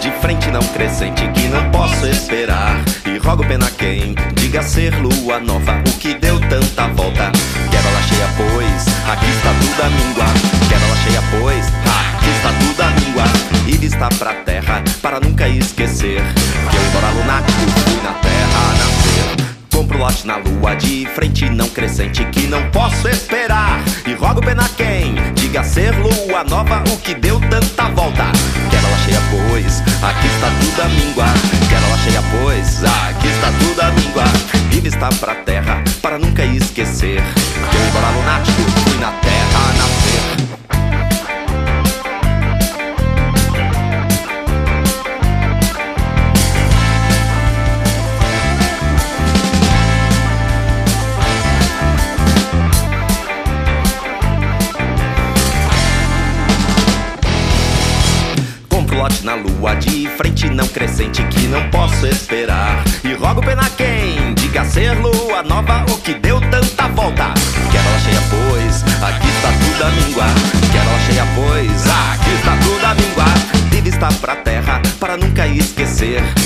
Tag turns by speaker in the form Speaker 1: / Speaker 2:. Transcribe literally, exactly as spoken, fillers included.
Speaker 1: de frente não crescente que não posso esperar. E rogo pena quem diga ser lua nova o que deu tanta volta. Quero ela cheia pois aqui está tudo a minguar. Quero ela cheia pois aqui está tudo a minguar. E vista pra terra para nunca esquecer que eu embora lunático fui na terra nascer. Compro lote na lua de frente não crescente que não posso esperar. E rogo pena quem diga ser lua nova o que deu tanta volta. Quero ela cheia pois aqui está tudo a minguar. Quero ela cheia pois aqui está tudo a minguar. E vista pra terra para nunca esquecer que eu embora lunático fui na terra nascer. Lote na lua de frente não crescente que não posso esperar. E rogo pena quem diga ser lua nova o que deu tanta volta. Quero ela cheia pois aqui está tudo a minguar. Quero ela cheia pois aqui está tudo a minguar. E vista pra terra para nunca esquecer